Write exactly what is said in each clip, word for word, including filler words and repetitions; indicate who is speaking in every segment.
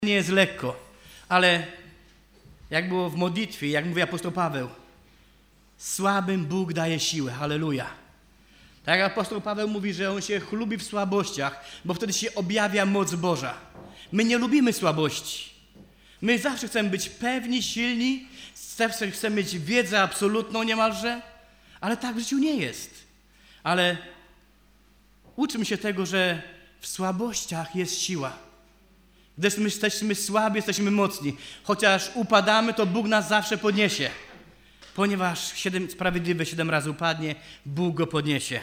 Speaker 1: Nie jest lekko, ale jak było w modlitwie, jak mówi apostoł Paweł, słabym Bóg daje siłę, halleluja. Tak jak apostoł Paweł mówi, że on się chlubi w słabościach, bo wtedy się objawia moc Boża. My nie lubimy słabości. My zawsze chcemy być pewni, silni, zawsze chcemy mieć wiedzę absolutną niemalże, ale tak w życiu nie jest. Ale uczmy się tego, że w słabościach jest siła. Gdy my jesteśmy słabi, jesteśmy mocni. Chociaż upadamy, to Bóg nas zawsze podniesie. Ponieważ siedem, sprawiedliwy siedem razy upadnie, Bóg go podniesie.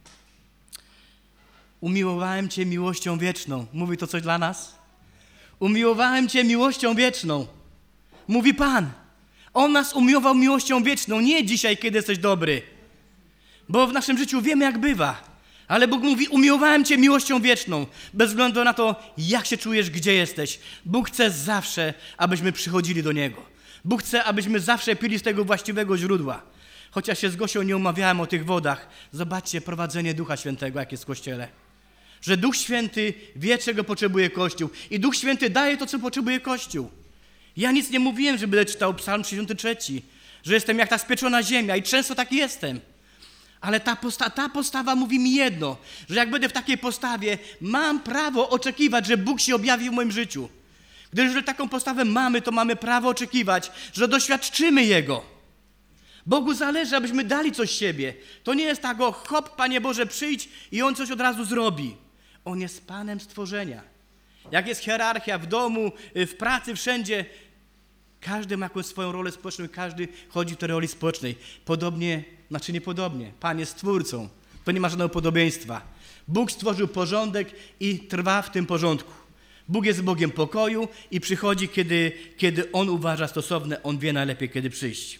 Speaker 1: Umiłowałem Cię miłością wieczną. Mówi to coś dla nas? Umiłowałem Cię miłością wieczną. Mówi Pan. On nas umiłował miłością wieczną. Nie dzisiaj, kiedy jesteś dobry. Bo w naszym życiu wiemy, jak bywa. Ale Bóg mówi, umiłowałem Cię miłością wieczną, bez względu na to, jak się czujesz, gdzie jesteś. Bóg chce zawsze, abyśmy przychodzili do Niego. Bóg chce, abyśmy zawsze pili z tego właściwego źródła. Chociaż się z Gosią nie umawiałem o tych wodach, zobaczcie prowadzenie Ducha Świętego, jak jest w Kościele. Że Duch Święty wie, czego potrzebuje Kościół. I Duch Święty daje to, co potrzebuje Kościół. Ja nic nie mówiłem, że będę czytał Psalm trzydziesty trzeci, że jestem jak ta spieczona ziemia i często tak jestem. Ale ta, posta- ta postawa mówi mi jedno, że jak będę w takiej postawie, mam prawo oczekiwać, że Bóg się objawi w moim życiu. Gdyż jeżeli taką postawę mamy, to mamy prawo oczekiwać, że doświadczymy Jego. Bogu zależy, abyśmy dali coś z siebie. To nie jest tak, o hop, Panie Boże, przyjdź i On coś od razu zrobi. On jest Panem stworzenia. Jak jest hierarchia w domu, w pracy, wszędzie, każdy ma jakąś swoją rolę społeczną i każdy chodzi w tej roli społecznej. Podobnie, znaczy niepodobnie. Pan jest Stwórcą. To nie ma żadnego podobieństwa. Bóg stworzył porządek i trwa w tym porządku. Bóg jest Bogiem pokoju i przychodzi, kiedy, kiedy On uważa stosowne. On wie najlepiej, kiedy przyjść.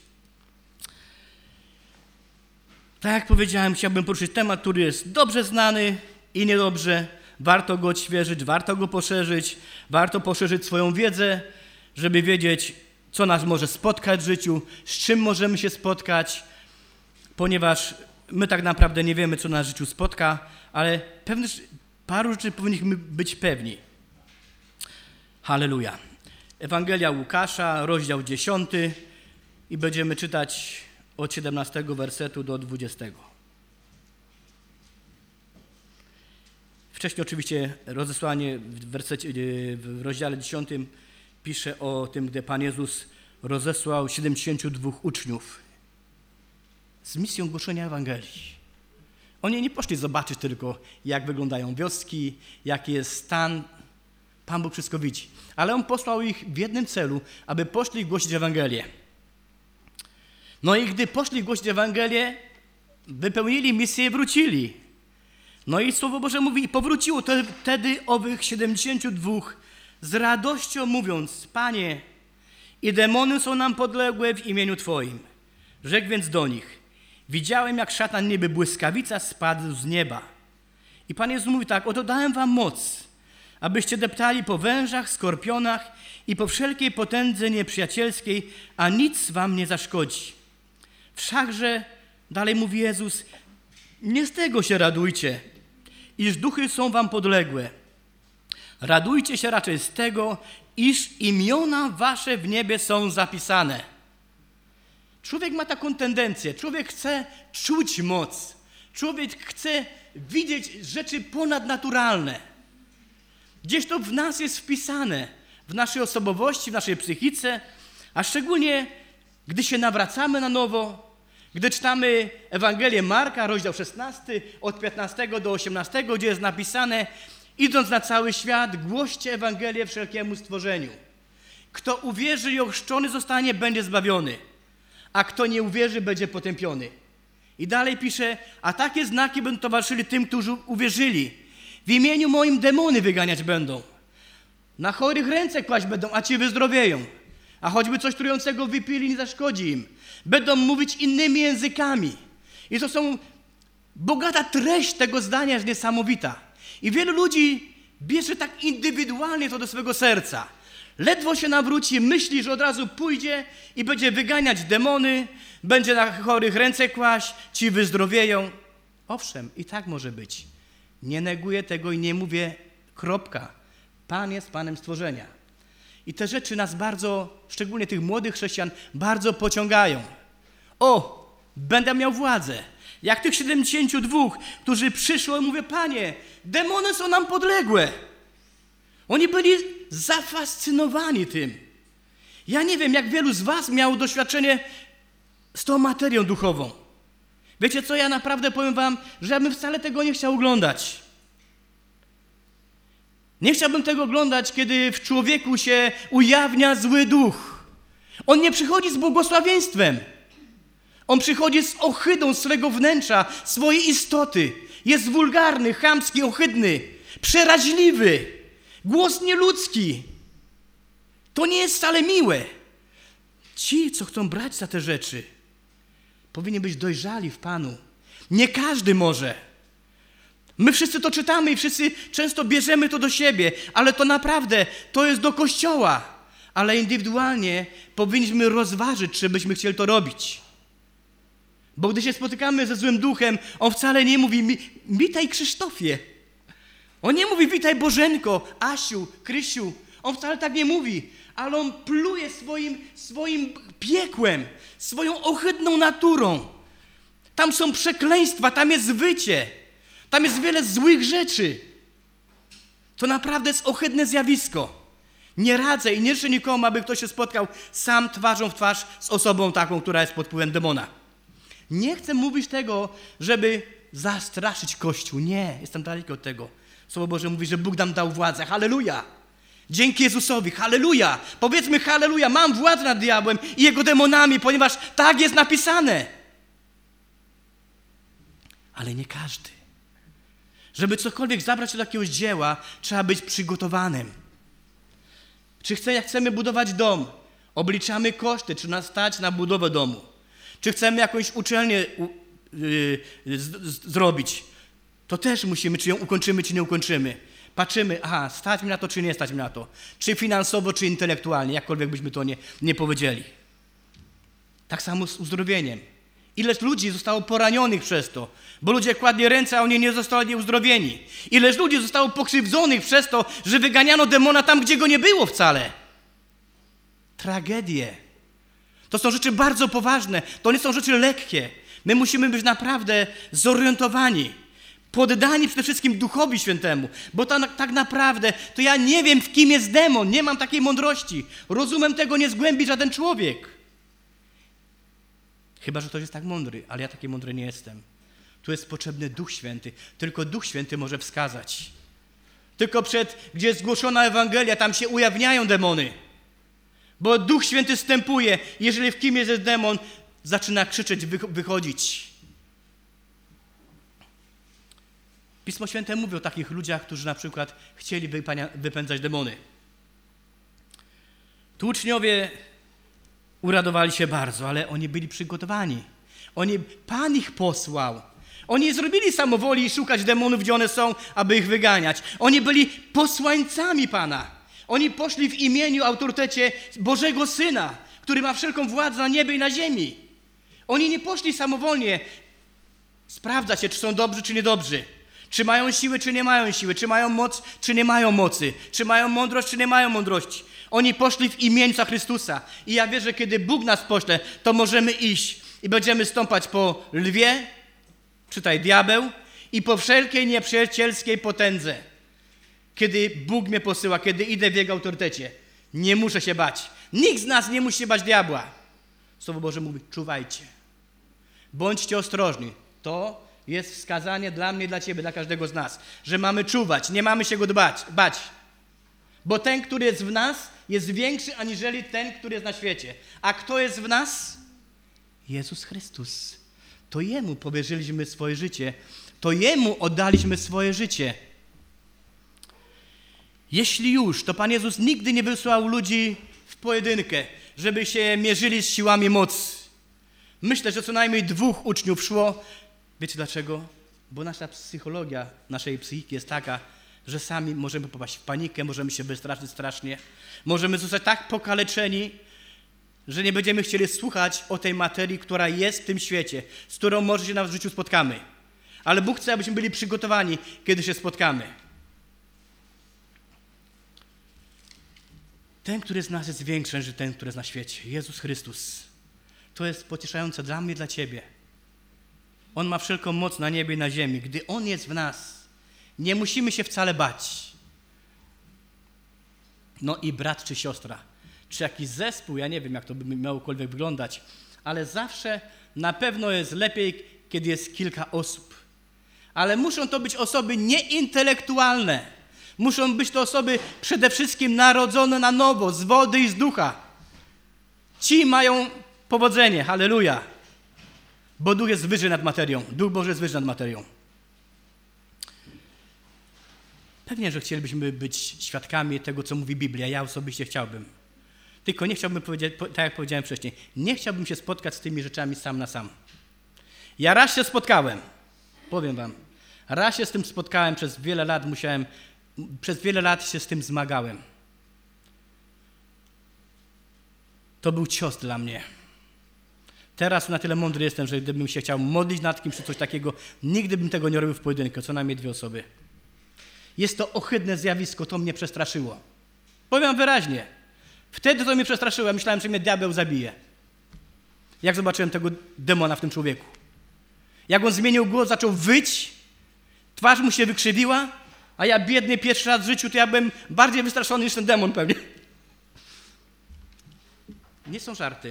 Speaker 1: Tak jak powiedziałem, chciałbym poruszyć temat, który jest dobrze znany i niedobrze. Warto go odświeżyć, warto go poszerzyć, warto poszerzyć swoją wiedzę, żeby wiedzieć, co nas może spotkać w życiu, z czym możemy się spotkać, ponieważ my tak naprawdę nie wiemy, co nas w życiu spotka, ale pewnych, paru rzeczy powinniśmy być pewni. Halleluja. Ewangelia Łukasza, rozdział dziesiąty i będziemy czytać od siedemnastego wersetu do dwudziestego. Wcześniej oczywiście rozesłanie w, wersecie, w rozdziale dziesiątym pisze o tym, gdy Pan Jezus rozesłał siedemdziesięciu dwóch uczniów z misją głoszenia Ewangelii. Oni nie poszli zobaczyć tylko, jak wyglądają wioski, jaki jest stan. Pan Bóg wszystko widzi. Ale On posłał ich w jednym celu, aby poszli głosić Ewangelię. No i gdy poszli głosić Ewangelię, wypełnili misję i wrócili. No i Słowo Boże mówi, i powróciło to wtedy owych siedemdziesięciu dwóch z radością mówiąc, Panie, i demony są nam podległe w imieniu Twoim. Rzekł więc do nich, widziałem, jak szatan niby błyskawica spadł z nieba. I Pan Jezus mówi tak, oto dałem wam moc, abyście deptali po wężach, skorpionach i po wszelkiej potędze nieprzyjacielskiej, a nic wam nie zaszkodzi. Wszakże, dalej mówi Jezus, nie z tego się radujcie, iż duchy są wam podległe. Radujcie się raczej z tego, iż imiona wasze w niebie są zapisane. Człowiek ma taką tendencję. Człowiek chce czuć moc. Człowiek chce widzieć rzeczy ponadnaturalne. Gdzieś to w nas jest wpisane. W naszej osobowości, w naszej psychice. A szczególnie, gdy się nawracamy na nowo, gdy czytamy Ewangelię Marka, rozdział szesnasty, od piętnastego do osiemnastego, gdzie jest napisane, idąc na cały świat, głoście Ewangelię wszelkiemu stworzeniu. Kto uwierzy i ochrzczony zostanie, będzie zbawiony, a kto nie uwierzy, będzie potępiony. I dalej pisze, a takie znaki będą towarzyszyli tym, którzy uwierzyli. W imieniu moim demony wyganiać będą. Na chorych ręce kłaść będą, a ci wyzdrowieją. A choćby coś trującego wypili, nie zaszkodzi im. Będą mówić innymi językami. I to są bogata treść tego zdania jest niesamowita. I wielu ludzi bierze tak indywidualnie to do swego serca. Ledwo się nawróci, myśli, że od razu pójdzie i będzie wyganiać demony, będzie na chorych ręce kłaść, ci wyzdrowieją. Owszem, i tak może być. Nie neguję tego i nie mówię kropka. Pan jest Panem stworzenia. I te rzeczy nas bardzo, szczególnie tych młodych chrześcijan, bardzo pociągają. O, będę miał władzę. Jak tych siedemdziesięciu dwóch, którzy przyszło, mówię, Panie, demony są nam podległe. Oni byli zafascynowani tym. Ja nie wiem, jak wielu z was miało doświadczenie z tą materią duchową. Wiecie co, ja naprawdę powiem wam, że ja bym wcale tego nie chciał oglądać. Nie chciałbym tego oglądać, kiedy w człowieku się ujawnia zły duch. On nie przychodzi z błogosławieństwem. On przychodzi z ohydą swego wnętrza, swojej istoty. Jest wulgarny, chamski, ohydny, przeraźliwy, głos nieludzki. To nie jest wcale miłe. Ci, co chcą brać za te rzeczy, powinni być dojrzali w Panu. Nie każdy może. My wszyscy to czytamy i wszyscy często bierzemy to do siebie, ale to naprawdę, to jest do Kościoła. Ale indywidualnie powinniśmy rozważyć, czy byśmy chcieli to robić. Bo gdy się spotykamy ze złym duchem, on wcale nie mówi, witaj Krzysztofie. On nie mówi, witaj Bożenko, Asiu, Krysiu. On wcale tak nie mówi, ale on pluje swoim, swoim piekłem, swoją ohydną naturą. Tam są przekleństwa, tam jest wycie, tam jest wiele złych rzeczy. To naprawdę jest ohydne zjawisko. Nie radzę i nie życzę nikomu, aby ktoś się spotkał sam twarzą w twarz z osobą taką, która jest pod wpływem demona. Nie chcę mówić tego, żeby zastraszyć Kościół. Nie, jestem daleki od tego. Słowo Boże mówi, że Bóg nam dał władzę. Halleluja! Dzięki Jezusowi. Halleluja! Powiedzmy halleluja, mam władzę nad diabłem i jego demonami, ponieważ tak jest napisane. Ale nie każdy. Żeby cokolwiek zabrać do jakiegoś dzieła, trzeba być przygotowanym. Czy chce, jak chcemy budować dom, obliczamy koszty, czy nas stać na budowę domu. Czy chcemy jakąś uczelnię u, yy, z, z, zrobić, to też musimy, czy ją ukończymy, czy nie ukończymy. Patrzymy, aha, stać mi na to, czy nie stać mi na to. Czy finansowo, czy intelektualnie, jakkolwiek byśmy to nie, nie powiedzieli. Tak samo z uzdrowieniem. Ileż ludzi zostało poranionych przez to, bo ludzie kładli ręce, a oni nie zostali uzdrowieni. Ileż ludzi zostało pokrzywdzonych przez to, że wyganiano demona tam, gdzie go nie było wcale. Tragedie. To są rzeczy bardzo poważne, to nie są rzeczy lekkie. My musimy być naprawdę zorientowani, poddani przede wszystkim Duchowi Świętemu, bo to, tak naprawdę to ja nie wiem, w kim jest demon, nie mam takiej mądrości. Rozumem tego nie zgłębi żaden człowiek. Chyba że ktoś jest tak mądry, ale ja taki mądry nie jestem. Tu jest potrzebny Duch Święty. Tylko Duch Święty może wskazać. Tylko przed, gdzie jest zgłoszona Ewangelia, tam się ujawniają demony. Bo Duch Święty wstępuje. Jeżeli w kimś jest demon, zaczyna krzyczeć, wychodzić. Pismo Święte mówi o takich ludziach, którzy na przykład chcieli wypędzać demony. Tu uczniowie uradowali się bardzo, ale oni byli przygotowani. Oni, Pan ich posłał. Oni nie zrobili samowoli szukać demonów, gdzie one są, aby ich wyganiać. Oni byli posłańcami Pana. Oni poszli w imieniu, autorytecie Bożego Syna, który ma wszelką władzę na niebie i na ziemi. Oni nie poszli samowolnie sprawdzać się, czy są dobrzy, czy niedobrzy. Czy mają siły, czy nie mają siły. Czy mają moc, czy nie mają mocy. Czy mają mądrość, czy nie mają mądrości. Oni poszli w imieniu Chrystusa. I ja wierzę, że kiedy Bóg nas pośle, to możemy iść i będziemy stąpać po lwie, czytaj diabeł, i po wszelkiej nieprzyjacielskiej potędze. Kiedy Bóg mnie posyła, kiedy idę w Jego autorytecie, nie muszę się bać. Nikt z nas nie musi się bać diabła. Słowo Boże mówi, czuwajcie. Bądźcie ostrożni. To jest wskazanie dla mnie, dla ciebie, dla każdego z nas, że mamy czuwać, nie mamy się go dbać, bać. Bo ten, który jest w nas, jest większy aniżeli ten, który jest na świecie. A kto jest w nas? Jezus Chrystus. To Jemu powierzyliśmy swoje życie. To Jemu oddaliśmy swoje życie. Jeśli już, to Pan Jezus nigdy nie wysłał ludzi w pojedynkę, żeby się mierzyli z siłami mocy. Myślę, że co najmniej dwóch uczniów szło. Wiecie dlaczego? Bo nasza psychologia, naszej psychiki jest taka, że sami możemy popaść w panikę, możemy się wystraszyć strasznie. Możemy zostać tak pokaleczeni, że nie będziemy chcieli słuchać o tej materii, która jest w tym świecie, z którą może się nam w życiu spotkamy. Ale Bóg chce, abyśmy byli przygotowani, kiedy się spotkamy. Ten, który z nas jest większy niż ten, który jest na świecie. Jezus Chrystus. To jest pocieszające dla mnie, dla ciebie. On ma wszelką moc na niebie i na ziemi. Gdy On jest w nas, nie musimy się wcale bać. No i brat czy siostra, czy jakiś zespół, ja nie wiem, jak to by miałokolwiek wyglądać, ale zawsze na pewno jest lepiej, kiedy jest kilka osób. Ale muszą to być osoby nieintelektualne. Muszą być to osoby przede wszystkim narodzone na nowo, z wody i z ducha. Ci mają powodzenie, halleluja. Bo duch jest wyżej nad materią. Duch Boży jest wyżej nad materią. Pewnie, że chcielibyśmy być świadkami tego, co mówi Biblia. Ja osobiście chciałbym. Tylko nie chciałbym powiedzieć, tak jak powiedziałem wcześniej, nie chciałbym się spotkać z tymi rzeczami sam na sam. Ja raz się spotkałem, powiem wam, raz się z tym spotkałem, przez wiele lat musiałem, przez wiele lat się z tym zmagałem. To był cios dla mnie. Teraz na tyle mądry jestem, że gdybym się chciał modlić nad kimś czy coś takiego, nigdy bym tego nie robił w pojedynkę, co najmniej dwie osoby. Jest to ohydne zjawisko, to mnie przestraszyło. Powiem wyraźnie. Wtedy to mnie przestraszyło, ja myślałem, że mnie diabeł zabije. Jak zobaczyłem tego demona w tym człowieku. Jak on zmienił głos, zaczął wyć, twarz mu się wykrzywiła, a ja biedny pierwszy raz w życiu, to ja byłem bardziej wystraszony niż ten demon pewnie. Nie są żarty.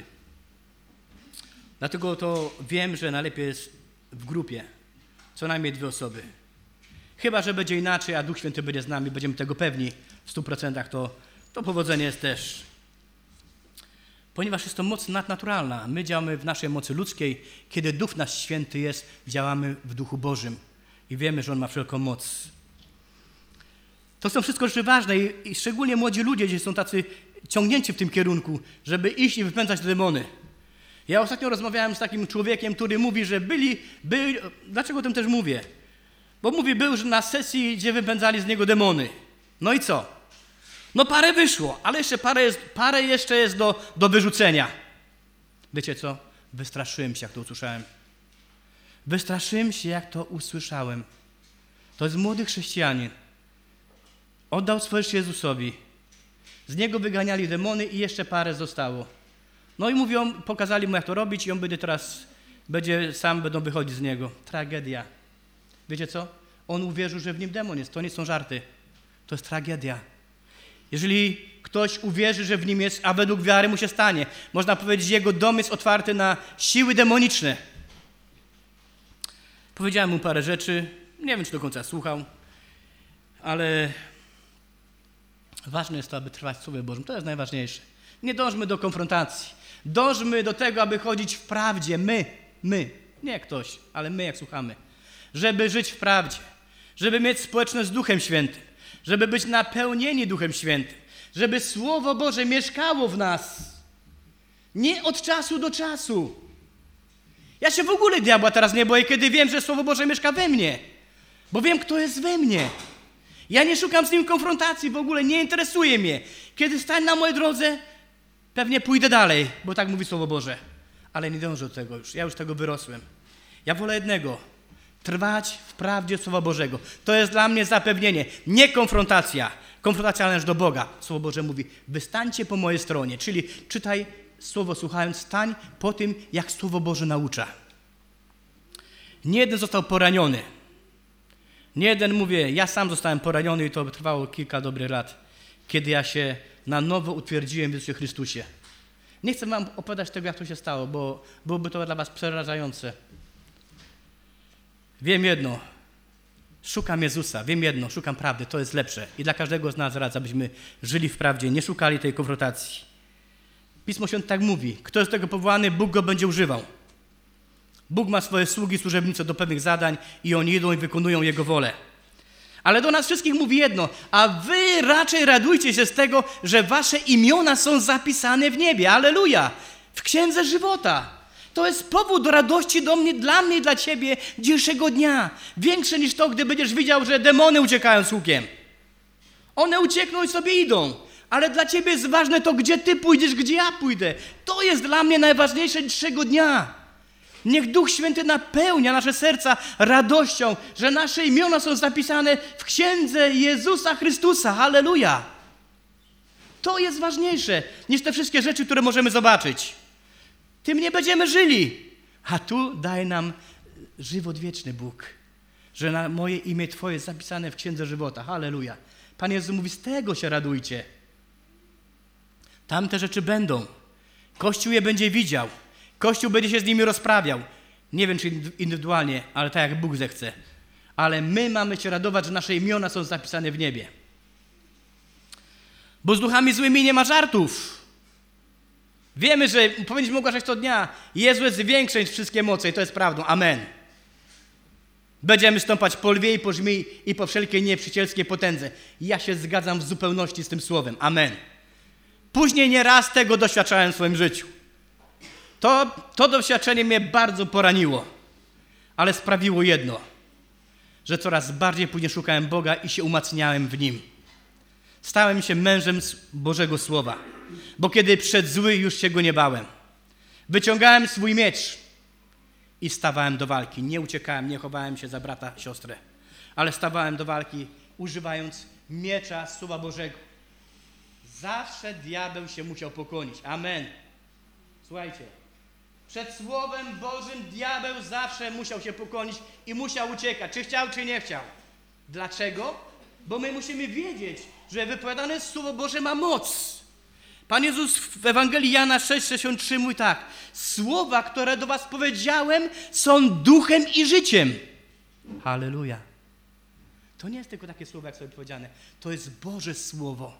Speaker 1: Dlatego to wiem, że najlepiej jest w grupie. Co najmniej dwie osoby. Chyba że będzie inaczej, a Duch Święty będzie z nami, będziemy tego pewni w stu procentach, to, to powodzenie jest też. Ponieważ jest to moc nadnaturalna. My działamy w naszej mocy ludzkiej. Kiedy Duch nasz Święty jest, działamy w Duchu Bożym. I wiemy, że On ma wszelką moc. To są wszystko rzeczy ważne i, i szczególnie młodzi ludzie, gdzie są tacy ciągnięci w tym kierunku, żeby iść i wypędzać te demony. Ja ostatnio rozmawiałem z takim człowiekiem, który mówi, że byli, byli dlaczego o tym też mówię? Bo mówi, był że na sesji, gdzie wypędzali z niego demony. No i co? No parę wyszło, ale jeszcze parę, jest, parę jeszcze jest do, do wyrzucenia. Wiecie co? Wystraszyłem się, jak to usłyszałem. Wystraszyłem się, jak to usłyszałem. To jest młody chrześcijanin. Oddał swoje życie Jezusowi. Z niego wyganiali demony i jeszcze parę zostało. No i mówią, pokazali mu, jak to robić i on będzie teraz, będzie, sam będą wychodzić z niego. Tragedia. Wiecie co? On uwierzył, że w nim demon jest. To nie są żarty. To jest tragedia. Jeżeli ktoś uwierzy, że w nim jest, a według wiary mu się stanie, można powiedzieć, że jego dom jest otwarty na siły demoniczne. Powiedziałem mu parę rzeczy. Nie wiem, czy do końca słuchał, ale ważne jest to, aby trwać w Słowie Bożym. To jest najważniejsze. Nie dążmy do konfrontacji. Dążmy do tego, aby chodzić w prawdzie. My, my, nie ktoś, ale my jak słuchamy. Żeby żyć w prawdzie. Żeby mieć społeczność z Duchem Świętym. Żeby być napełnieni Duchem Świętym. Żeby Słowo Boże mieszkało w nas. Nie od czasu do czasu. Ja się w ogóle diabła teraz nie boję, kiedy wiem, że Słowo Boże mieszka we mnie. Bo wiem, kto jest we mnie. Ja nie szukam z nim konfrontacji, w ogóle nie interesuje mnie. Kiedy stań na mojej drodze, pewnie pójdę dalej, bo tak mówi Słowo Boże. Ale nie dążę do tego już, ja już tego wyrosłem. Ja wolę jednego, trwać w prawdzie Słowa Bożego. To jest dla mnie zapewnienie, nie konfrontacja. Konfrontacja należy do Boga. Słowo Boże mówi, wy stańcie po mojej stronie, czyli czytaj Słowo słuchając, stań po tym, jak Słowo Boże naucza. Nie jeden został poraniony. Nie jeden, mówię, ja sam zostałem poraniony i to trwało kilka dobrych lat, kiedy ja się na nowo utwierdziłem w Jezusie Chrystusie. Nie chcę wam opowiadać tego, jak to się stało, bo byłoby to dla was przerażające. Wiem jedno, szukam Jezusa, wiem jedno, szukam prawdy, to jest lepsze. I dla każdego z nas radzę, abyśmy żyli w prawdzie, nie szukali tej konfrontacji. Pismo Święte tak mówi, kto jest do tego powołany, Bóg go będzie używał. Bóg ma swoje sługi, służebnice do pewnych zadań i oni idą i wykonują Jego wolę. Ale do nas wszystkich mówi jedno, a wy raczej radujcie się z tego, że wasze imiona są zapisane w niebie. Alleluja! W Księdze Żywota. To jest powód do radości do mnie, dla mnie i dla ciebie dzisiejszego dnia. Większe niż to, gdy będziesz widział, że demony uciekają z łukiem. One uciekną i sobie idą. Ale dla ciebie jest ważne to, gdzie ty pójdziesz, gdzie ja pójdę. To jest dla mnie najważniejsze dzisiejszego dnia. Niech Duch Święty napełnia nasze serca radością, że nasze imiona są zapisane w Księdze Jezusa Chrystusa. Halleluja! To jest ważniejsze niż te wszystkie rzeczy, które możemy zobaczyć. Tym nie będziemy żyli. A tu daje nam żywot wieczny Bóg, że na moje imię Twoje jest zapisane w Księdze Żywota. Halleluja. Pan Jezus mówi, z tego się radujcie. Tam te rzeczy będą. Kościół je będzie widział. Kościół będzie się z nimi rozprawiał. Nie wiem, czy indywidualnie, ale tak jak Bóg zechce. Ale my mamy się radować, że nasze imiona są zapisane w niebie. Bo z duchami złymi nie ma żartów. Wiemy, że powinniśmy ogłaszać to dnia. Jezu jest większy niż wszystkie moce i to jest prawdą. Amen. Będziemy stąpać po lwie i po żmii i po wszelkiej nieprzyjacielskiej potędze. Ja się zgadzam w zupełności z tym słowem. Amen. Później nieraz tego doświadczałem w swoim życiu. To, to doświadczenie mnie bardzo poraniło, ale sprawiło jedno, że coraz bardziej później szukałem Boga i się umacniałem w Nim. Stałem się mężem Bożego Słowa, bo kiedy przyszedł zły, już się go nie bałem. Wyciągałem swój miecz i stawałem do walki. Nie uciekałem, nie chowałem się za brata, siostrę, ale stawałem do walki, używając miecza Słowa Bożego. Zawsze diabeł się musiał pokłonić. Amen. Słuchajcie, przed Słowem Bożym diabeł zawsze musiał się pokłonić i musiał uciekać, czy chciał, czy nie chciał. Dlaczego? Bo my musimy wiedzieć, że wypowiadane Słowo Boże ma moc. Pan Jezus w Ewangelii Jana sześć sześćdziesiąt trzy mówi tak: słowa, które do was powiedziałem, są duchem i życiem. Halleluja. To nie jest tylko takie słowo, jak sobie powiedziane. To jest Boże Słowo.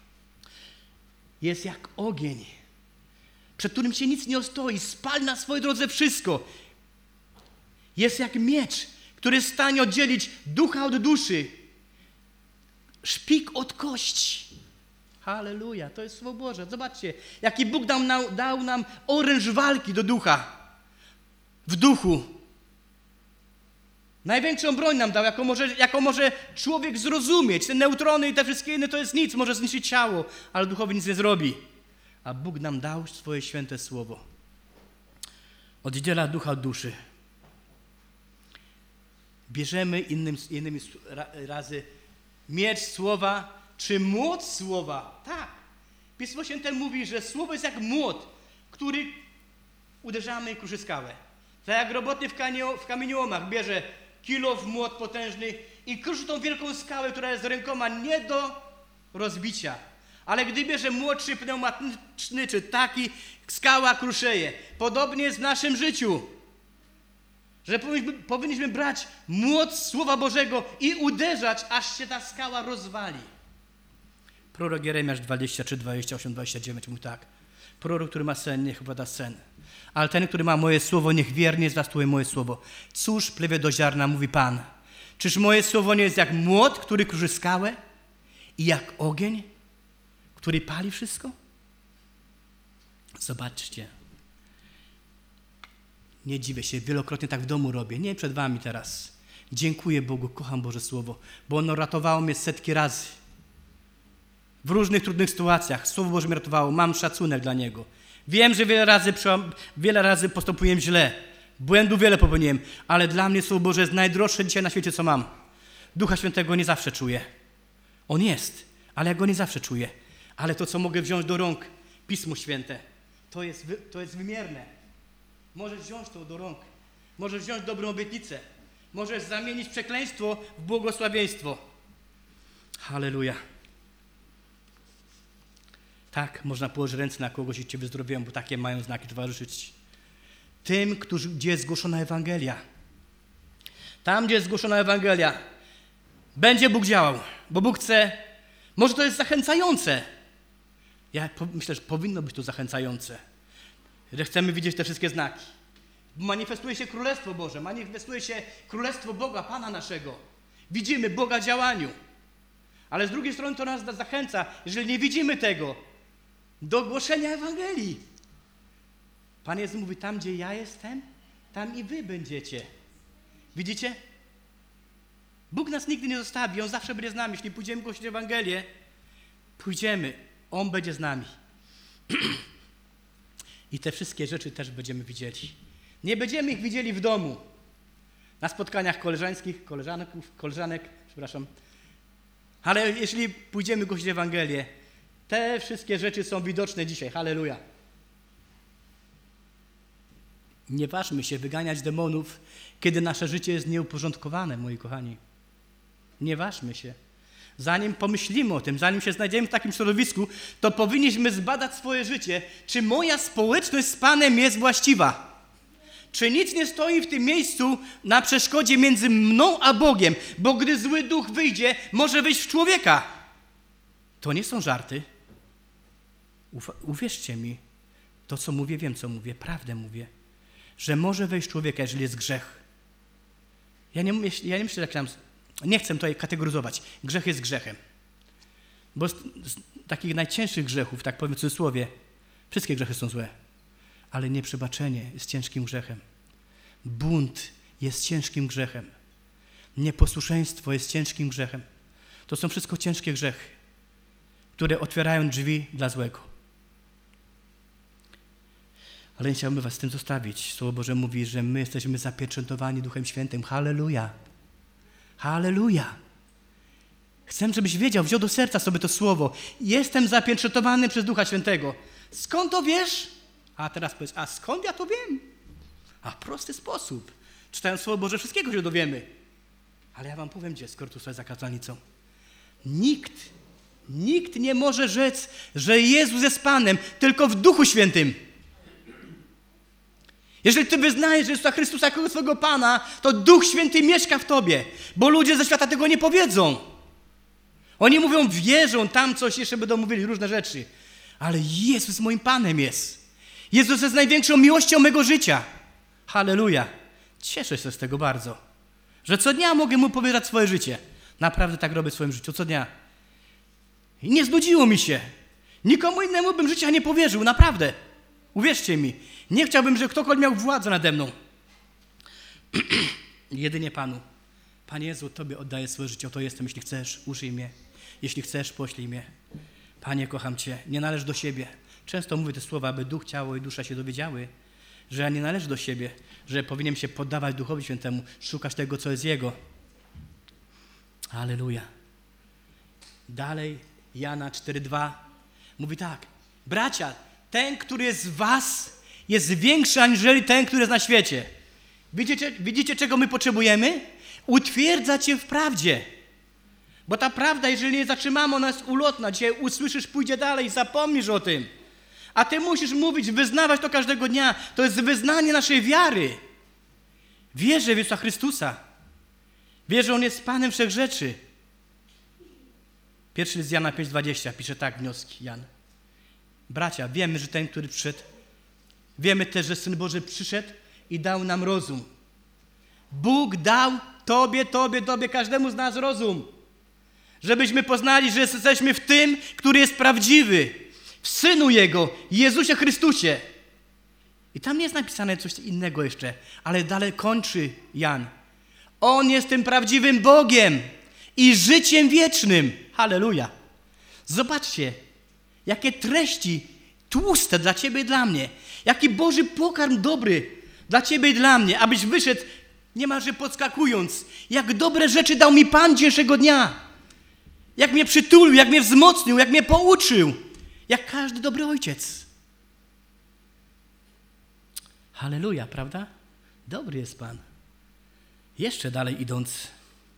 Speaker 1: Jest jak ogień, przed którym się nic nie ostoi. Spali na swojej drodze wszystko. Jest jak miecz, który jest w stanie oddzielić ducha od duszy, szpik od kości. Halleluja, to jest Słowo Boże. Zobaczcie, jaki Bóg dał nam, dał nam oręż walki do ducha. W duchu. Największą broń nam dał, jaką może, jaką może człowiek zrozumieć. Te neutrony i te wszystkie inne to jest nic, może zniszczyć ciało, ale duchowi nic nie zrobi. A Bóg nam dał swoje święte Słowo. Oddziela ducha od duszy. Bierzemy innym, innymi razy miecz Słowa, czy młot Słowa. Tak. Pismo Święte mówi, że Słowo jest jak młot, który uderzamy i kruszy skałę. Tak jak robotnik w kamieniołomach bierze kilo w młot potężny i kruszy tą wielką skałę, która jest rękoma nie do rozbicia. Ale gdy bierze młotszy pneumatyczny, czy taki, skała kruszeje. Podobnie jest w naszym życiu. Że powinniśmy, powinniśmy brać młot Słowa Bożego i uderzać, aż się ta skała rozwali. Prorok Jeremiasz dwadzieścia trzy, dwadzieścia osiem, dwadzieścia dziewięć mówi tak: prorok, który ma sen, niech opowiada sen. Ale ten, który ma moje słowo, niech wiernie zwiastuje moje słowo. Cóż plewie do ziarna, mówi Pan. Czyż moje słowo nie jest jak młot, który kruszy skałę i jak ogień, który pali wszystko? Zobaczcie. Nie dziwię się, wielokrotnie tak w domu robię. Nie przed wami teraz. Dziękuję Bogu, kocham Boże Słowo, bo ono ratowało mnie setki razy. W różnych trudnych sytuacjach Słowo Boże mnie ratowało. Mam szacunek dla Niego. Wiem, że wiele razy, wiele razy postępuję źle. Błędów wiele popełniłem, ale dla mnie Słowo Boże jest najdroższe dzisiaj na świecie, co mam. Ducha Świętego nie zawsze czuję. On jest, ale ja Go nie zawsze czuję. Ale to, co mogę wziąć do rąk, Pismo Święte, to jest, to jest wymierne. Możesz wziąć to do rąk. Możesz wziąć dobrą obietnicę. Możesz zamienić przekleństwo w błogosławieństwo. Halleluja. Tak, można położyć ręce na kogoś i Cię wyzdrowią, bo takie mają znaki towarzyszyć. Tym, którzy, gdzie jest zgłoszona Ewangelia. Tam, gdzie jest zgłoszona Ewangelia, będzie Bóg działał, bo Bóg chce. Może to jest zachęcające. Ja myślę, że powinno być to zachęcające. Że chcemy widzieć te wszystkie znaki. Manifestuje się Królestwo Boże, manifestuje się Królestwo Boga, Pana naszego. Widzimy Boga w działaniu. Ale z drugiej strony to nas zachęca, jeżeli nie widzimy tego, do głoszenia Ewangelii. Pan Jezus mówi, tam gdzie ja jestem, tam i wy będziecie. Widzicie? Bóg nas nigdy nie zostawi, On zawsze będzie z nami. Jeśli pójdziemy głosić Ewangelię, pójdziemy, On będzie z nami. I te wszystkie rzeczy też będziemy widzieli. Nie będziemy ich widzieli w domu, na spotkaniach koleżeńskich, koleżanków, koleżanek, przepraszam. Ale jeśli pójdziemy głosić Ewangelię, Te wszystkie rzeczy są widoczne dzisiaj. Halleluja. Nie ważmy się wyganiać demonów, kiedy nasze życie jest nieuporządkowane, moi kochani. Nie ważmy się. Zanim pomyślimy o tym, zanim się znajdziemy w takim środowisku, to powinniśmy zbadać swoje życie, czy moja społeczność z Panem jest właściwa. Czy nic nie stoi w tym miejscu na przeszkodzie między mną a Bogiem, bo gdy zły duch wyjdzie, może wyjść w człowieka. To nie są żarty. Uf- uwierzcie mi, to co mówię, wiem co mówię, prawdę mówię, że może wejść w człowieka, jeżeli jest grzech. Ja nie, ja nie myślę, jak tam, nie chcę tutaj kategoryzować. Grzech jest grzechem. Bo z, z takich najcięższych grzechów, tak powiem w cudzysłowie, wszystkie grzechy są złe, ale nieprzebaczenie jest ciężkim grzechem. Bunt jest ciężkim grzechem. Nieposłuszeństwo jest ciężkim grzechem. To są wszystko ciężkie grzechy, które otwierają drzwi dla złego. Ale nie chciałbym was z tym zostawić. Słowo Boże mówi, że my jesteśmy zapieczętowani Duchem Świętym. Halleluja! Halleluja! Chcę, żebyś wiedział, wziął do serca sobie to słowo. Jestem zapieczętowany przez Ducha Świętego. Skąd to wiesz? A teraz powiedz, a skąd ja to wiem? A w prosty sposób. Czytając Słowo Boże, wszystkiego się dowiemy. Ale ja wam powiem, gdzie skoro tu za kazalnicą. Nikt, nikt nie może rzec, że Jezus jest Panem, tylko w Duchu Świętym. Jeżeli ty wyznajesz Jezusa Chrystusa jako swojego Pana, to Duch Święty mieszka w tobie, bo ludzie ze świata tego nie powiedzą. Oni mówią, wierzą, tam coś jeszcze będą mówili, różne rzeczy. Ale Jezus moim Panem jest. Jezus jest największą miłością mego życia. Halleluja. Cieszę się z tego bardzo, że co dnia mogę Mu powierzać swoje życie. Naprawdę tak robię w swoim życiu, co dnia. I nie znudziło mi się. Nikomu innemu bym życia nie powierzył, naprawdę. Uwierzcie mi. Nie chciałbym, żeby ktokolwiek miał władzę nade mną. Jedynie Panu. Panie Jezu, Tobie oddaję swoje życie, oto jestem. Jeśli chcesz, użyj mnie. Jeśli chcesz, poślij mnie. Panie, kocham Cię. Nie należy do siebie. Często mówię te słowa, aby duch, ciało i dusza się dowiedziały, że ja nie należę do siebie, że powinienem się poddawać Duchowi Świętemu, szukać tego, co jest Jego. Alleluja. Dalej Jana cztery dwa mówi tak. Bracia, ten, który jest z was, jest większy aniżeli ten, który jest na świecie. Widzicie, widzicie, czego my potrzebujemy? Utwierdzać się w prawdzie. Bo ta prawda, jeżeli nie zatrzymamy, ona jest ulotna. Dzisiaj usłyszysz, pójdzie dalej, zapomnisz o tym. A ty musisz mówić, wyznawać to każdego dnia. To jest wyznanie naszej wiary. Wierzę w Jezusa Chrystusa. Wierzę, że On jest Panem wszech rzeczy. Pierwszy list Jana pięć dwadzieścia pisze tak wnioski Jan. Bracia, wiemy, że ten, który przyszedł, wiemy też, że Syn Boży przyszedł i dał nam rozum. Bóg dał Tobie, Tobie, Tobie, każdemu z nas rozum. Żebyśmy poznali, że jesteśmy w tym, który jest prawdziwy. W Synu Jego, Jezusie Chrystusie. I tam nie jest napisane coś innego jeszcze, ale dalej kończy Jan. On jest tym prawdziwym Bogiem i życiem wiecznym. Halleluja. Zobaczcie, jakie treści tłuste dla Ciebie i dla mnie. Jaki Boży pokarm dobry dla Ciebie i dla mnie, abyś wyszedł niemalże podskakując. Jak dobre rzeczy dał mi Pan dzisiejszego dnia. Jak mnie przytulił, jak mnie wzmocnił, jak mnie pouczył. Jak każdy dobry ojciec. Halleluja, prawda? Dobry jest Pan. Jeszcze dalej idąc.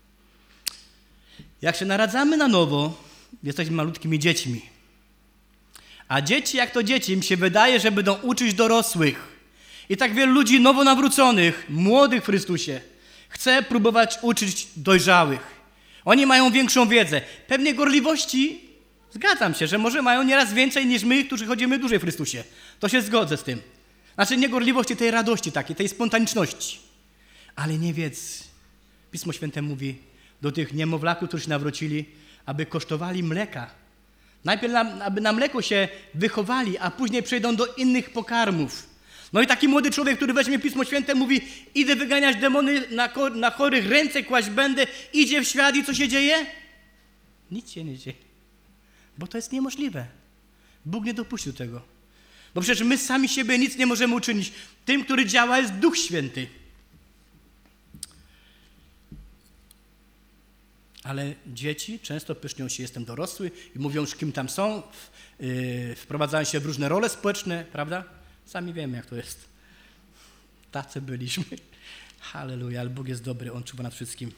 Speaker 1: Jak się naradzamy na nowo, jesteśmy malutkimi dziećmi. A dzieci, jak to dzieci, im się wydaje, że będą uczyć dorosłych. I tak wielu ludzi nowonawróconych, młodych w Chrystusie, chce próbować uczyć dojrzałych. Oni mają większą wiedzę. Pewnie gorliwości, zgadzam się, że może mają nieraz więcej niż my, którzy chodzimy dłużej w Chrystusie. To się zgodzę z tym. Znaczy nie gorliwości, tej radości takiej, tej spontaniczności. Ale nie wiedz. Pismo Święte mówi do tych niemowlaków, którzy się nawrócili, aby kosztowali mleka. Najpierw na, aby na mleko się wychowali, a później przejdą do innych pokarmów. No i taki młody człowiek, który weźmie Pismo Święte, mówi, idę wyganiać demony, na, na chorych ręce kłaść będę, idzie w świat i co się dzieje? Nic się nie dzieje. Bo to jest niemożliwe. Bóg nie dopuścił tego. Bo przecież my sami siebie nic nie możemy uczynić. Tym, który działa, jest Duch Święty. Ale dzieci często pysznią się, jestem dorosły i mówią już kim tam są, yy, wprowadzają się w różne role społeczne, prawda? Sami wiemy jak to jest. Tacy byliśmy. Halleluja, ale Bóg jest dobry, On czuwa nad wszystkim.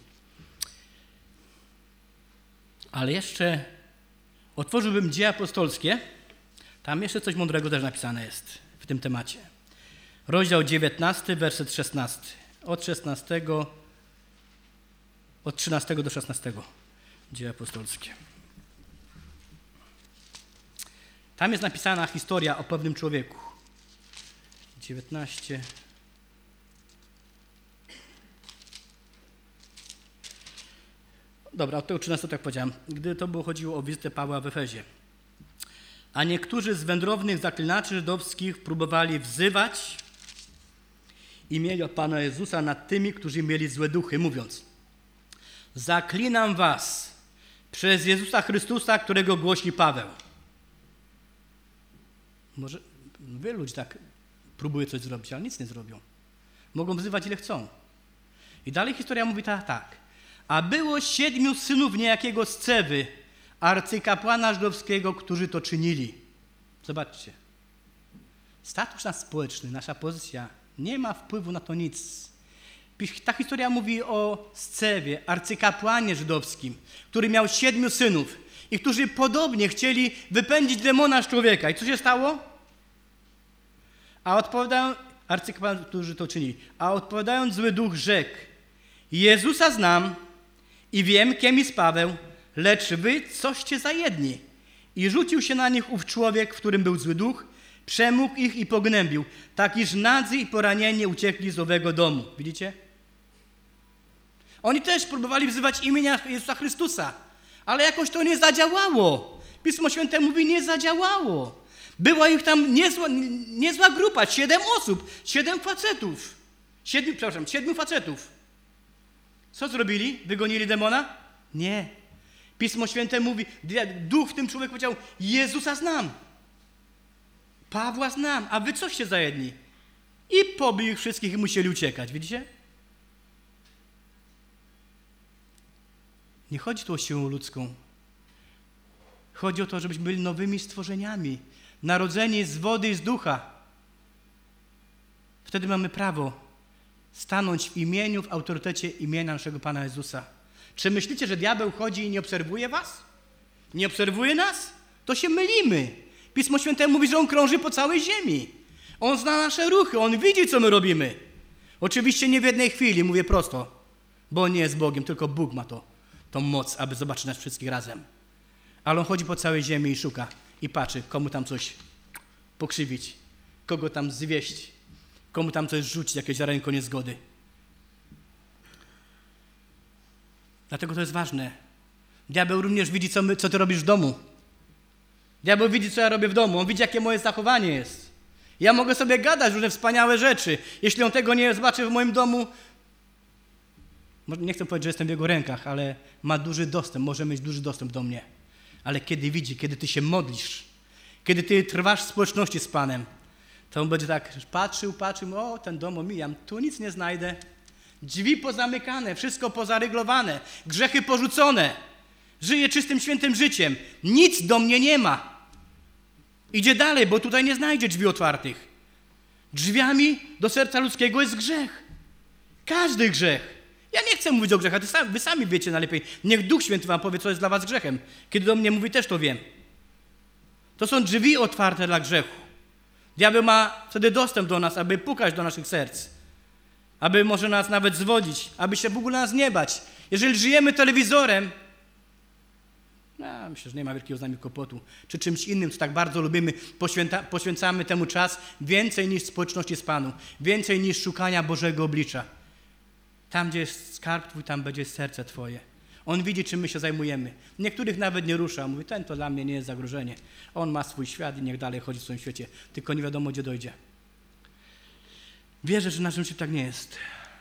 Speaker 1: Ale jeszcze otworzyłbym Dzieje apostolskie. Tam jeszcze coś mądrego też napisane jest w tym temacie. Rozdział dziewiętnasty, werset szesnasty. Od szesnastego, od trzynastego do szesnastego. Dzieje apostolskie. Tam jest napisana historia o pewnym człowieku. dziewiętnaście. Dobra, od tego trzynastego tak powiedziałem. Gdy to było chodziło o wizytę Pawła w Efezie. A niektórzy z wędrownych zaklinaczy żydowskich próbowali wzywać imienia Pana Jezusa nad tymi, którzy mieli złe duchy, mówiąc: zaklinam was przez Jezusa Chrystusa, którego głosi Paweł. Może wielu ludzi tak próbuje coś zrobić, ale nic nie zrobią. Mogą wzywać ile chcą. I dalej historia mówi tak, tak. A było siedmiu synów niejakiego Scewy, arcykapłana żydowskiego, którzy to czynili. Zobaczcie. Status nasz społeczny, nasza pozycja nie ma wpływu na to nic. Ta historia mówi o Scewie, arcykapłanie żydowskim, który miał siedmiu synów i którzy podobnie chcieli wypędzić demona z człowieka. I co się stało? A odpowiadają, arcykapłani, którzy to czynili, a odpowiadając zły duch rzekł: Jezusa znam i wiem, kim jest Paweł, lecz wy coście za jedni. I rzucił się na nich ów człowiek, w którym był zły duch, przemógł ich i pognębił, tak iż nadzy i poranieni uciekli z owego domu. Widzicie? Oni też próbowali wzywać imienia Jezusa Chrystusa, ale jakoś to nie zadziałało. Pismo Święte mówi, nie zadziałało. Była ich tam niezła, niezła grupa, siedem osób, siedem facetów. Siedmiu, przepraszam, siedmiu facetów. Co zrobili? Wygonili demona? Nie. Pismo Święte mówi, duch w tym człowieku powiedział: Jezusa znam, Pawła znam, a wy coście za jedni? I pobił ich wszystkich i musieli uciekać. Widzicie? Nie chodzi tu o siłę ludzką. Chodzi o to, żebyśmy byli nowymi stworzeniami, narodzeni z wody i z ducha. Wtedy mamy prawo stanąć w imieniu, w autorytecie imienia naszego Pana Jezusa. Czy myślicie, że diabeł chodzi i nie obserwuje was? Nie obserwuje nas? To się mylimy. Pismo Święte mówi, że on krąży po całej ziemi. On zna nasze ruchy, on widzi, co my robimy. Oczywiście nie w jednej chwili, mówię prosto, bo on nie jest Bogiem, tylko Bóg ma to, tą moc, aby zobaczyć nas wszystkich razem. Ale on chodzi po całej ziemi i szuka i patrzy, komu tam coś pokrzywić, kogo tam zwieść, komu tam coś rzucić, jakieś ziarenko niezgody. Dlatego to jest ważne. Diabeł również widzi, co, my, co ty robisz w domu. Diabeł widzi, co ja robię w domu. On widzi, jakie moje zachowanie jest. Ja mogę sobie gadać różne wspaniałe rzeczy. Jeśli on tego nie zobaczy w moim domu, nie chcę powiedzieć, że jestem w jego rękach, ale ma duży dostęp, może mieć duży dostęp do mnie. Ale kiedy widzi, kiedy ty się modlisz, kiedy ty trwasz w społeczności z Panem, to on będzie tak patrzył, patrzył, o, ten dom omijam, tu nic nie znajdę. Drzwi pozamykane, wszystko pozaryglowane, grzechy porzucone. Żyje czystym, świętym życiem. Nic do mnie nie ma. Idzie dalej, bo tutaj nie znajdzie drzwi otwartych. Drzwiami do serca ludzkiego jest grzech. Każdy grzech. Ja nie chcę mówić o grzechach, wy sami wiecie najlepiej. Niech Duch Święty wam powie, co jest dla was grzechem. Kiedy do mnie mówi, też to wiem. To są drzwi otwarte dla grzechu. Diabeł ma wtedy dostęp do nas, aby pukać do naszych serc. Aby może nas nawet zwodzić, aby się w ogóle nas nie bać. Jeżeli żyjemy telewizorem, no, myślę, że nie ma wielkiego z nami kłopotu, czy czymś innym, co tak bardzo lubimy, poświęca, poświęcamy temu czas więcej niż społeczności z Panem, więcej niż szukania Bożego oblicza. Tam, gdzie jest skarb Twój, tam będzie serce Twoje. On widzi, czym my się zajmujemy. Niektórych nawet nie rusza. Mówi, ten to dla mnie nie jest zagrożenie. On ma swój świat i niech dalej chodzi w swoim świecie. Tylko nie wiadomo, gdzie dojdzie. Wierzę, że w naszym życiu tak nie jest.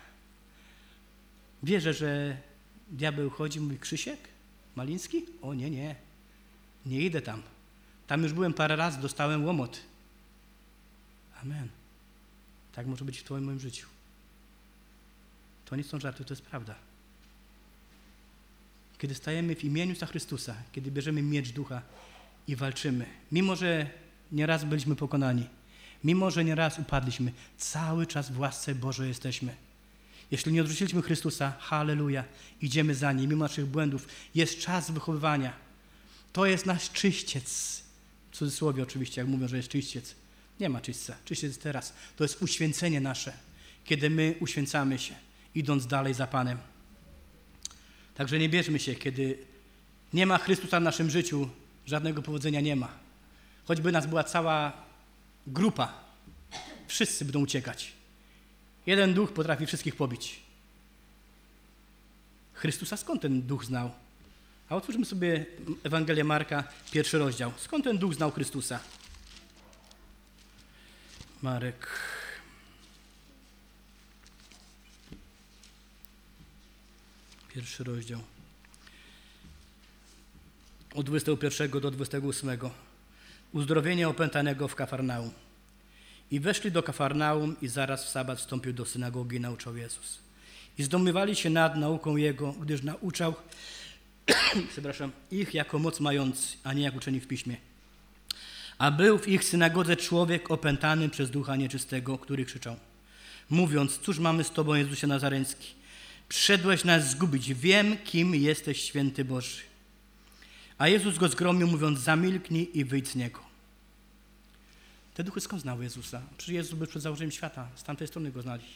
Speaker 1: Wierzę, że diabeł chodzi, mówi, Krzysiek Maliński? O nie, nie. Nie idę tam. Tam już byłem parę razy, dostałem łomot. Amen. Tak może być w Twoim moim życiu. To nie są żarty, to jest prawda. Kiedy stajemy w imieniu Jezusa Chrystusa, kiedy bierzemy miecz ducha i walczymy, mimo że nieraz byliśmy pokonani, mimo że nieraz upadliśmy, cały czas w łasce Bożej jesteśmy. Jeśli nie odrzuciliśmy Chrystusa, halleluja, idziemy za Nim, mimo naszych błędów. Jest czas wychowywania. To jest nasz czyściec. W cudzysłowie oczywiście, jak mówią, że jest czyściec. Nie ma czyśćca. Czyściec jest teraz. To jest uświęcenie nasze, kiedy my uświęcamy się, idąc dalej za Panem. Także nie bierzmy się, kiedy nie ma Chrystusa w naszym życiu, żadnego powodzenia nie ma. Choćby nas była cała grupa, wszyscy będą uciekać. Jeden duch potrafi wszystkich pobić. Chrystusa skąd ten duch znał? A otwórzmy sobie Ewangelię Marka, pierwszy rozdział. Skąd ten duch znał Chrystusa? Marek. Pierwszy rozdział. Od dwudziestego pierwszego do dwudziestego ósmego. Uzdrowienie opętanego w Kafarnaum. I weszli do Kafarnaum i zaraz w sabat wstąpił do synagogi i nauczał Jezus. I zdomywali się nad nauką Jego, gdyż nauczał przepraszam, ich jako moc mający, a nie jak uczeni w piśmie. A był w ich synagodze człowiek opętany przez ducha nieczystego, który krzyczał, mówiąc, cóż mamy z Tobą, Jezusie Nazareński? Przyszedłeś nas zgubić, wiem, kim jesteś, święty Boży. A Jezus go zgromił, mówiąc, zamilknij i wyjdź z niego. Te duchy skąd znały Jezusa? Przecież Jezus był przed założeniem świata, z tamtej strony go znali.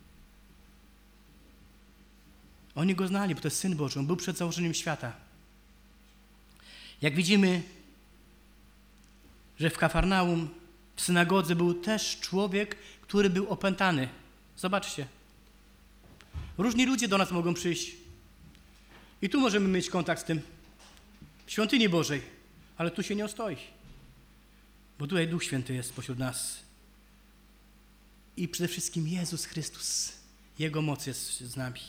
Speaker 1: Oni go znali, bo to jest Syn Boży, on był przed założeniem świata. Jak widzimy, że w Kafarnaum, w synagodze był też człowiek, który był opętany. Zobaczcie. Różni ludzie do nas mogą przyjść. I tu możemy mieć kontakt z tym. W świątyni Bożej. Ale tu się nie ostoi. Bo tutaj Duch Święty jest pośród nas. I przede wszystkim Jezus Chrystus. Jego moc jest z nami.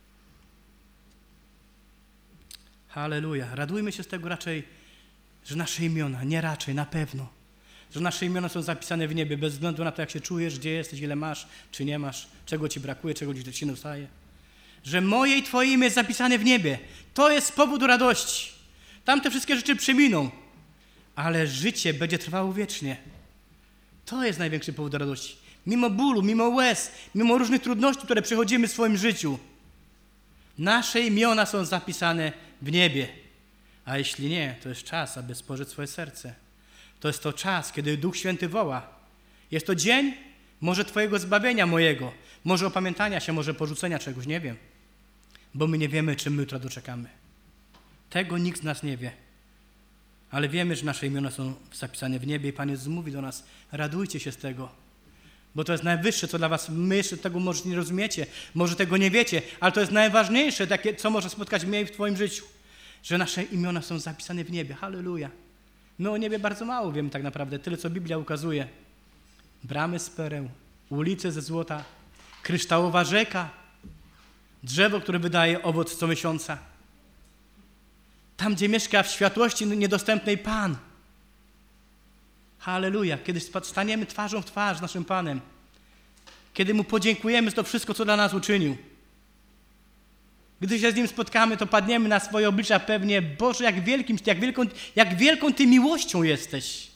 Speaker 1: Halleluja. Radujmy się z tego raczej, że nasze imiona, nie raczej, na pewno, że nasze imiona są zapisane w niebie, bez względu na to, jak się czujesz, gdzie jesteś, ile masz, czy nie masz, czego ci brakuje, czego ci nie dostaje. Że moje i Twoje imię jest zapisane w niebie. To jest powód do radości. Tamte wszystkie rzeczy przeminą, ale życie będzie trwało wiecznie. To jest największy powód do radości. Mimo bólu, mimo łez, mimo różnych trudności, które przechodzimy w swoim życiu, nasze imiona są zapisane w niebie. A jeśli nie, to jest czas, aby spożyć swoje serce. To jest to czas, kiedy Duch Święty woła. Jest to dzień może Twojego zbawienia mojego, może opamiętania się, może porzucenia czegoś, nie wiem. Bo my nie wiemy, czym my jutro doczekamy. Tego nikt z nas nie wie. Ale wiemy, że nasze imiona są zapisane w niebie i Pan Jezus mówi do nas, radujcie się z tego. Bo to jest najwyższe, co dla was, my jeszcze tego może nie rozumiecie, może tego nie wiecie, ale to jest najważniejsze, takie, co może spotkać mnie w Twoim życiu. Że nasze imiona są zapisane w niebie. Halleluja. My o niebie bardzo mało wiemy tak naprawdę, tyle co Biblia ukazuje. Bramy z pereł, ulice ze złota, kryształowa rzeka, drzewo, które wydaje owoc co miesiąca. Tam, gdzie mieszka w światłości niedostępnej Pan. Halleluja. Kiedy staniemy twarzą w twarz z naszym Panem, kiedy Mu podziękujemy za to wszystko, co dla nas uczynił. Gdy się z Nim spotkamy, to padniemy na swoje oblicza pewnie, Boże, jak wielkim, jak wielką, jak wielką Ty miłością jesteś.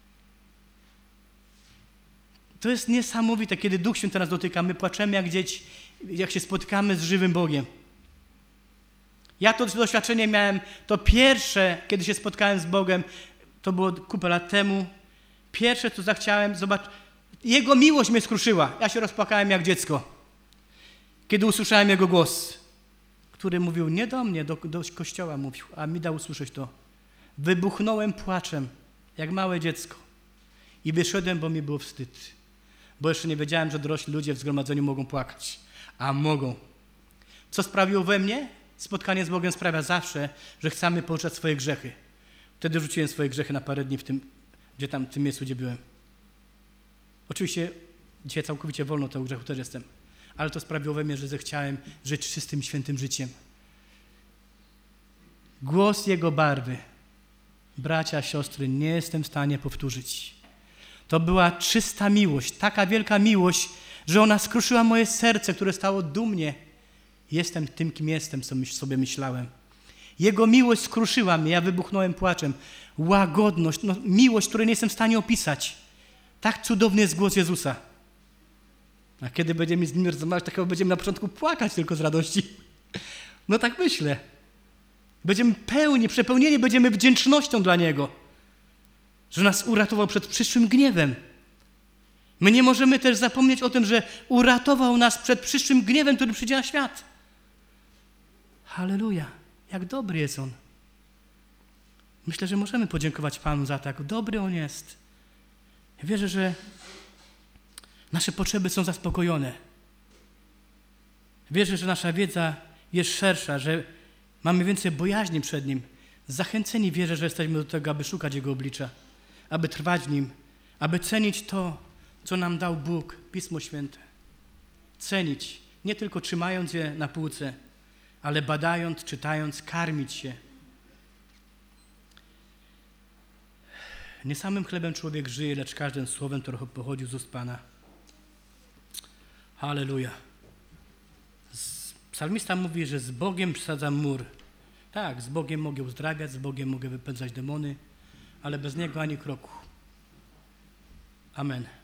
Speaker 1: To jest niesamowite, kiedy Duch Święty nas dotyka. My płaczemy jak dzieci, jak się spotykamy z żywym Bogiem. Ja to doświadczenie miałem, to pierwsze, kiedy się spotkałem z Bogiem, to było kupę lat temu. Pierwsze, co zachciałem, zobacz, Jego miłość mnie skruszyła. Ja się rozpłakałem jak dziecko, kiedy usłyszałem Jego głos, który mówił nie do mnie, do, do kościoła mówił, a mi dał usłyszeć to. Wybuchnąłem płaczem, jak małe dziecko i wyszedłem, bo mi było wstyd. Bo jeszcze nie wiedziałem, że dorośli ludzie w zgromadzeniu mogą płakać, a mogą. Co sprawiło we mnie? Spotkanie z Bogiem sprawia zawsze, że chcemy porzucać swoje grzechy. Wtedy rzuciłem swoje grzechy na parę dni w tym, gdzie tam, w tym miejscu, gdzie byłem. Oczywiście dzisiaj całkowicie wolno tego grzechu też jestem, ale to sprawiło we mnie, że zechciałem żyć czystym, świętym życiem. Głos Jego barwy, bracia, siostry, nie jestem w stanie powtórzyć. To była czysta miłość, taka wielka miłość, że ona skruszyła moje serce, które stało dumnie. Jestem tym, kim jestem, co sobie myślałem. Jego miłość skruszyła mnie, ja wybuchnąłem płaczem. Łagodność, no, miłość, której nie jestem w stanie opisać. Tak cudowny jest głos Jezusa. A kiedy będziemy z Nim rozmawiać, tak chyba będziemy na początku płakać tylko z radości. No tak myślę. Będziemy pełni, przepełnieni będziemy wdzięcznością dla Niego, że nas uratował przed przyszłym gniewem. My nie możemy też zapomnieć o tym, że uratował nas przed przyszłym gniewem, który przyjdzie na świat. Halleluja, jak dobry jest On. Myślę, że możemy podziękować Panu za to, jak dobry On jest. Ja wierzę, że nasze potrzeby są zaspokojone. Wierzę, że nasza wiedza jest szersza, że mamy więcej bojaźni przed Nim. Zachęceni wierzę, że jesteśmy do tego, aby szukać Jego oblicza, aby trwać w Nim, aby cenić to, co nam dał Bóg, Pismo Święte. Cenić, nie tylko trzymając je na półce, ale badając, czytając, karmić się. Nie samym chlebem człowiek żyje, lecz każdym słowem, które pochodzi z ust Pana. Halleluja. Psalmista mówi, że z Bogiem przesadzam mur. Tak, z Bogiem mogę uzdrawiać, z Bogiem mogę wypędzać demony, ale bez Niego ani kroku. Amen.